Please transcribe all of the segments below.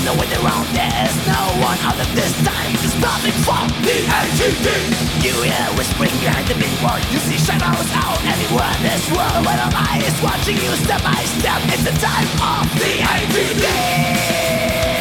no way around. There is no one out of this time. It's nothing from the AGD. You hear whispering behind the big wall. You see shadows out everywhere in this world. When an eye is watching you step by step, it's the time of the AGD.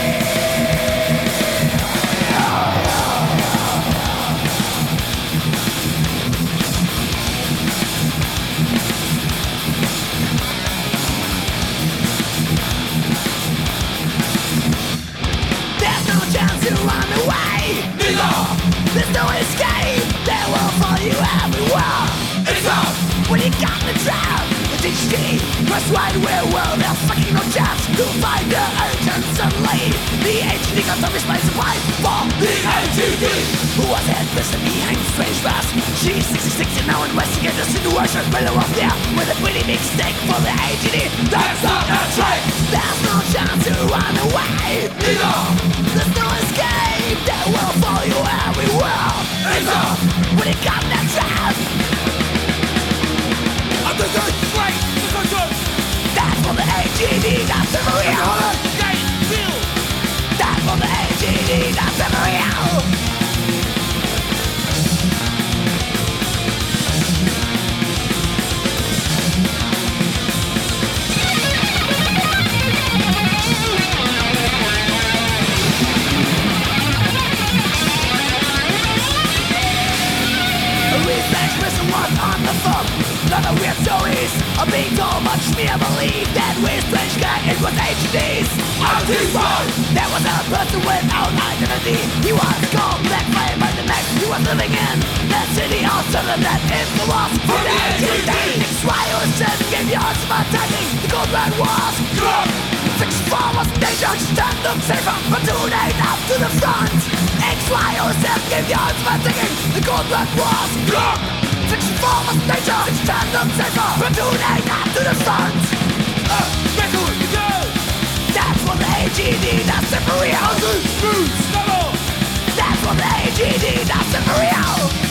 To run away, there's no escape. They will follow you everywhere. It's up when you got the trap. The HGD, that's why we're well. There's fucking no chance to find the agents and leave. The HGD got the response supply for the AGD. Who was head person behind strange mask? She's 66 and now investigates the situation. Middle of there with a pretty big stake for the AGD. That's not a trick. There's no chance to run away. There's no escape. They will follow you everywhere. It's up when you got that trap. That's for the AGD, that's the real. That's for the AGD, that's the real. On the phone, lot of weird stories of being told much me. I believe that weird strange guy, it was HD's There was a person without identity. He was called Black Flame by the neck. He was living in that city also that influence for the HD. XY07 gave you odds about attacking. The gold red was 6-4 was danger. Stand up safer, but tonight up to the front. XY07 gave you odds about attacking. The gold red was 6-4 was danger. Stand up safer, but tonight up to the front. That's what you go. That's what the AGD, that's the real. That's what the AGD, that's the real.